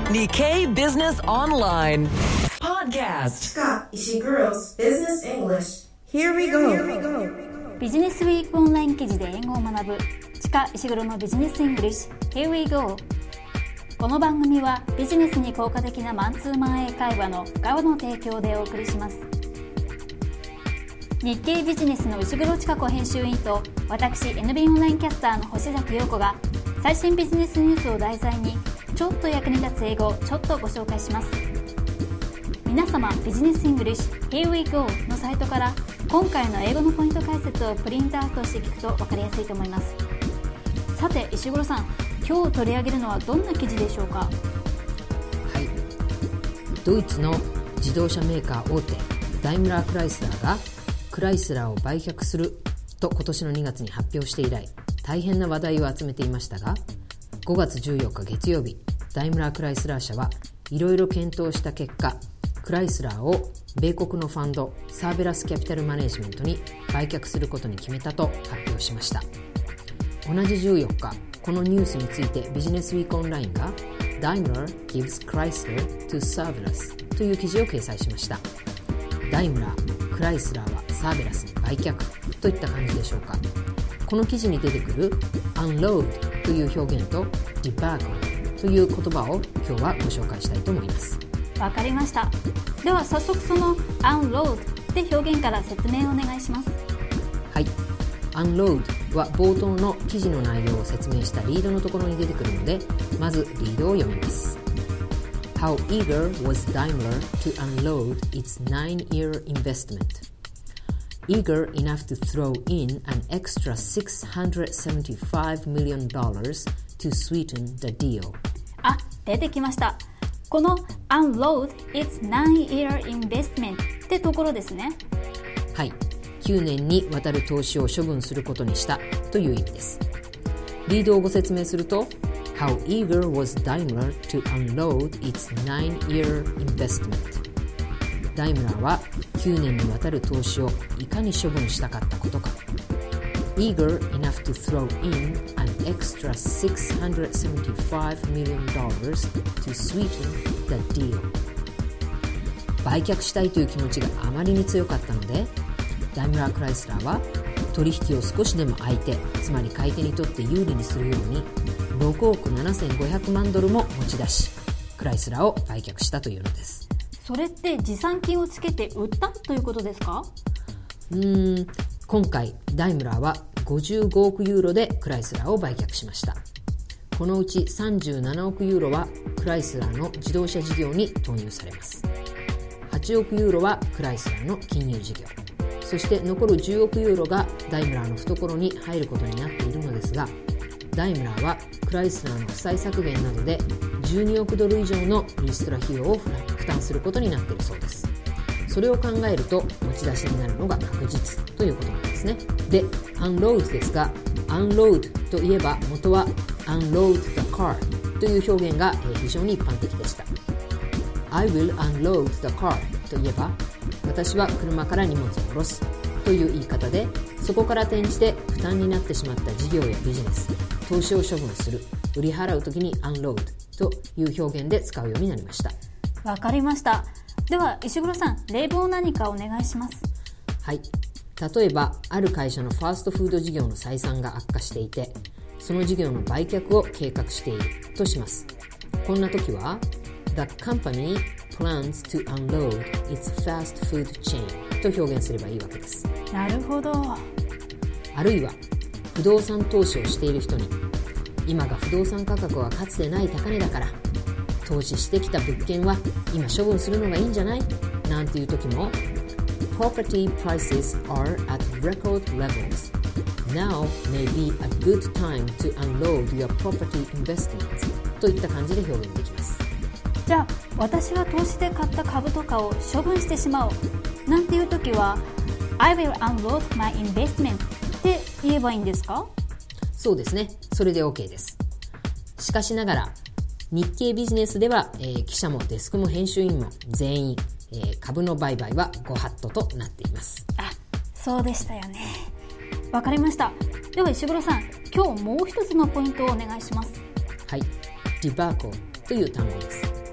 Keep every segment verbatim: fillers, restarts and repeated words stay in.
Nikkei Business Online Podcast 地下石黒 Business English Here we go. Here we go. ビジネスウィークオンライン記事で英語を学ぶ地下石黒のビジネスイングリッシュ Here we go。 この番組はビジネスに効果的なマンツーマン英会話の深尾の提供でお送りします。日経ビジネスの石黒千佳子編集員と私 エヌビー オンラインキャスターの星崎陽子が最新ビジネスニュースを題材にちょっと役に立つ英語をちょっとご紹介します。皆様ビジネスイングリッシュ Here we go のサイトから今回の英語のポイント解説をプリントアウトして聞くと分かりやすいと思います。さて石黒さん、今日取り上げるのはどんな記事でしょうか？はい、ドイツの自動車メーカー大手ダイムラー・クライスラーがクライスラーを売却すると今年のにがつに発表して以来大変な話題を集めていましたが、ごがつじゅうよっか月曜日、ダイムラー・クライスラー社はいろいろ検討した結果、クライスラーを米国のファンドサーベラスキャピタルマネジメントに売却することに決めたと発表しました。同じじゅうよっか、このニュースについてビジネスウィークオンラインが Daimler gives Chrysler to Cerberus という記事を掲載しました。ダイムラー、クライスラーはサーベラスに売却といった感じでしょうか。この記事に出てくる unload という表現と debacle という言葉を今日はご紹介したいと思います。 わかりました。では早速その unload って表現から説明をお願いします。 はい、unload は冒頭の記事の内容を説明したリードのところに出てくるので、まずリードを読みます。 How eager was Daimler to unload its nine-year investment?Eager enough to throw in an extra six hundred seventy-five million dollars to sweeten the deal. あ、出てきました。この unload its nine-year investment ってところですね。 はい、きゅうねんにわたる投資を処分することにしたという意味です。リードをご説明すると How eager was Daimler to unload its nine-year investment?ダイムラーはきゅうねんにわたる投資をいかに処分したかったことか。 Eager enough to throw in an extra six hundred seventy-five million dollars to sweeten the deal。 売却したいという気持ちがあまりに強かったので、ダイムラー・クライスラーは取引を少しでも相手、つまり買い手にとって有利にするようにろくおくななせんごひゃくまんドルも持ち出し、クライスラーを売却したというのです。 それって持参金をつけて売ったということですか？ うーん、今回ダイムラーはごじゅうごおくユーロでクライスラーを売却しました。このうちさんじゅうななおくユーロはクライスラーの自動車事業に投入されます。はちおくユーロはクライスラーの金融事業、そして残るじゅうおくユーロがダイムラーの懐に入ることになっているのですが、ダイムラーはクライスラーの負債削減などでじゅうにおくドル以上のリストラ費用を負担することになっているそうです。それを考えると持ち出しになるのが確実ということなんですね。で、unload ですが、unload といえば元は unload the car という表現が非常に一般的でした。 I will unload the car といえば、私は車から荷物を下ろすという言い方で、そこから転じて負担になってしまった事業やビジネス、投資を処分する、売り払うときに unload という表現で使うようになりました。 わかりました。では石黒さん、例文を何かお願いします。 はい、例えばある会社のファーストフード事業の採算が悪化していて、その事業の売却を計画しているとします。こんな時は The company plans to unload its fast food chain と表現すればいいわけです。 なるほど。 あるいは不動産投資をしている人に、今が不動産価格はかつてない高値だから投資してきた物件は今処分するのがいいんじゃない?なんていう時も Property prices are at record levels. Now may be a good time to unload your property investments といった感じで表現できます。 じゃあ私は投資で買った株とかを処分してしまおうなんていう時は I will unload my investment って言えばいいんですか？ そうですね、それで OK です。しかしながら日経ビジネスでは、えー、記者もデスクも編集員も全員、えー、株の売買はご法度となっています。 あ、そうでしたよね。わかりました。では石黒さん、今日もう一つのポイントをお願いします。 はい、ディバーコという単語です。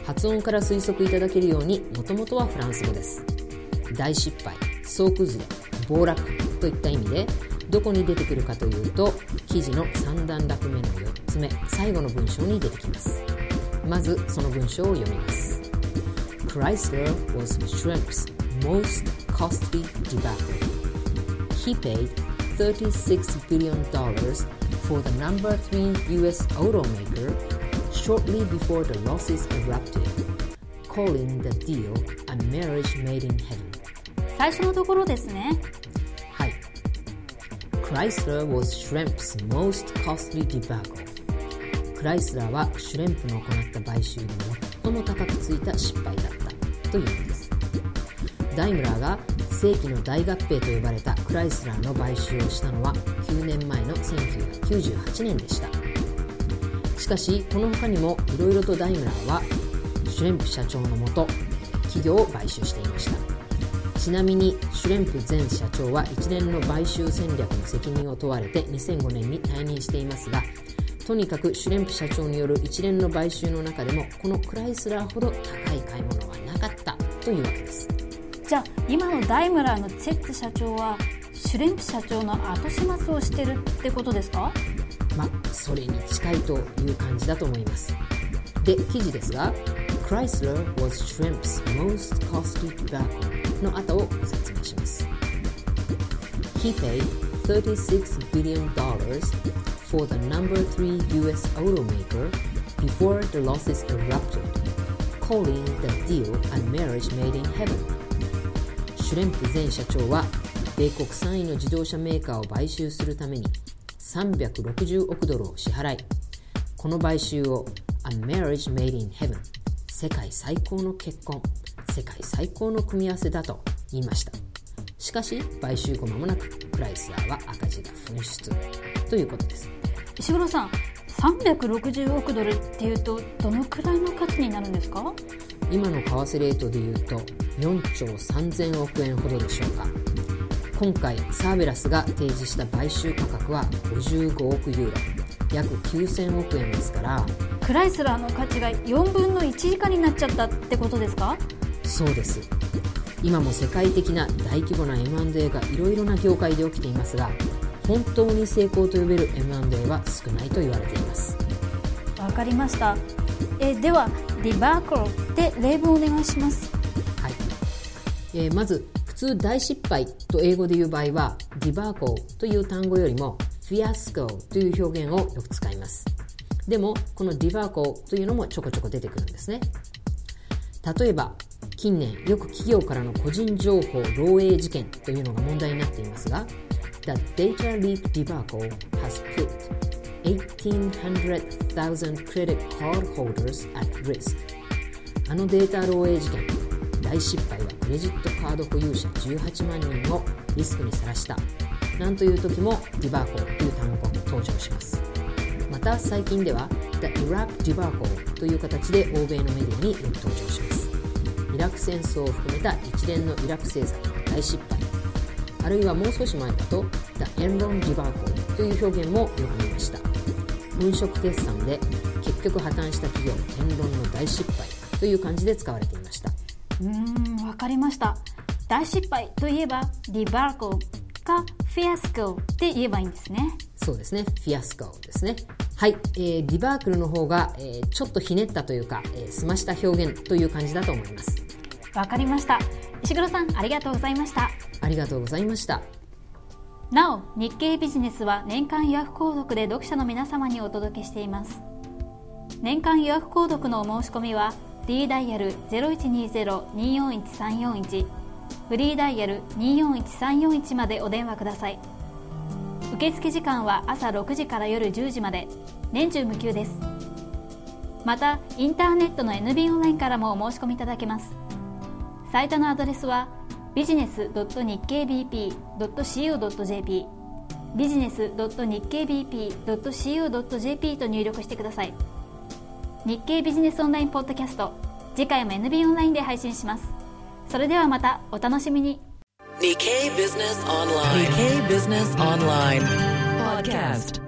発音から推測いただけるようにもともとはフランス語です。大失敗、総崩れ、暴落といった意味で、どこに出てくるかというと、記事のさん段落目のよっつめ、最後の文章に出てきます。まずその文章を読みます。 Chrysler was Shrimp's most costly debacle. He paid thirty-six billion dollars for the number three U S automaker shortly before the losses erupted, calling the deal a marriage made in heaven. 最初のところですね。 はい。Chrysler was Shrimp's most costly debacle. クライスラーはシュレンプの行った買収で最も高くついた失敗だったというのです。ダイムラーが世紀の大合併と呼ばれたクライスラーの買収をしたのはきゅうねんまえのせんきゅうひゃくきゅうじゅうはちねんでした。しかしこの他にもいろいろとダイムラーはシュレンプ社長のもと企業を買収していました。ちなみにシュレンプ前社長は一連の買収戦略の責任を問われてにせんごねんに退任していますが、とにかくシュレンプ社長による一連の買収の中でもこのクライスラーほど高い買い物はなかったというわけです。 じゃあ今のダイムラーのツェッツ社長はシュレンプ社長の後始末をしてるってことですか？ まあそれに近いという感じだと思います。で、記事ですが Chrysler was Shrimp's most costly tobacco の後をご説明します。 He paid thirty-six billion dollars for the number three U S automaker before the losses erupted, calling the deal a marriage made in heaven. シュレンプ前社長は米国さんいの自動車メーカーを買収するためにさんびゃくろくじゅうおくドルを支払い、この買収を A marriage made in heaven 世界最高の結婚、世界最高の組み合わせだと言いました。しかし買収後間もなくクライスラーは赤字が噴出ということです。 石黒さん、さんびゃくろくじゅうおくドルっていうとどのくらいの価値になるんですか？ 今の為替レートでいうとよんちょうさんぜんおくえんほどでしょうか。今回サーベラスが提示した買収価格はごじゅうごおくユーロ、約きゅうせんおくえんですから、 クライスラーの価値がよんぶんのいち以下になっちゃったってことですか？ そうです。今も世界的な大規模な エムアンドエー がいろいろな業界で起きていますが、本当に成功と呼べる エムアンドエー は少ないと言われています。 わかりました。えではディバーコルで例文お願いします。 はい。えー、まず普通大失敗と英語で言う場合はディバーコルという単語よりもフィアスコという表現をよく使います。でもこのディバーコルというのもちょこちょこ出てくるんですね。例えば近年よく企業からの個人情報漏洩事件というのが問題になっていますが、 The data leak debacle has put eighteen hundred thousand credit card holders at risk. あのデータ漏洩事件、大失敗はクレジットカード保有者じゅうはちまんにんをリスクにさらした。なんという時もディバーコルという単語が登場します。また最近では The Iraq debacle という形で欧米のメディアによく登場します。イラク戦争を含めた一連のイラク政策の大失敗、あるいはもう少し前だと The Enron debacle という表現もよく見ました。粉飾決算で結局破綻した企業エンロンの大失敗という感じで使われていました。 うーん、わかりました。大失敗といえばディバーコルかフィアスコって言えばいいんですね。 そうですね、フィアスコですね。はい、えー、ディバークルの方が、えー、ちょっとひねったというか、えー、澄ました表現という感じだと思います。 わかりました。石黒さん、ありがとうございました。 ありがとうございました。 なお、日経ビジネスは年間予約購読で読者の皆様にお届けしています。年間予約購読のお申し込みは D ダイヤル ゼロいちにゼロ によんいちさんよんいち、フリーダイヤル によんいちさんよんいちまでお電話ください。受付時間は朝ろくじから夜じゅうじまで、年中無休です。またインターネットの エヌビー オンラインからもお申し込みいただけます。サイトのアドレスは ビジネス ドット ニッケイビーピー ドット シーオー ドット ジェーピー ビジネス ドット ニッケイビーピー ドット シーオー ドット ジェーピー と入力してください。日経ビジネスオンラインポッドキャスト、次回も エヌビー オンラインで配信します。それではまたお楽しみに。 Nikkei Business Online. Nikkei Business Online Podcast.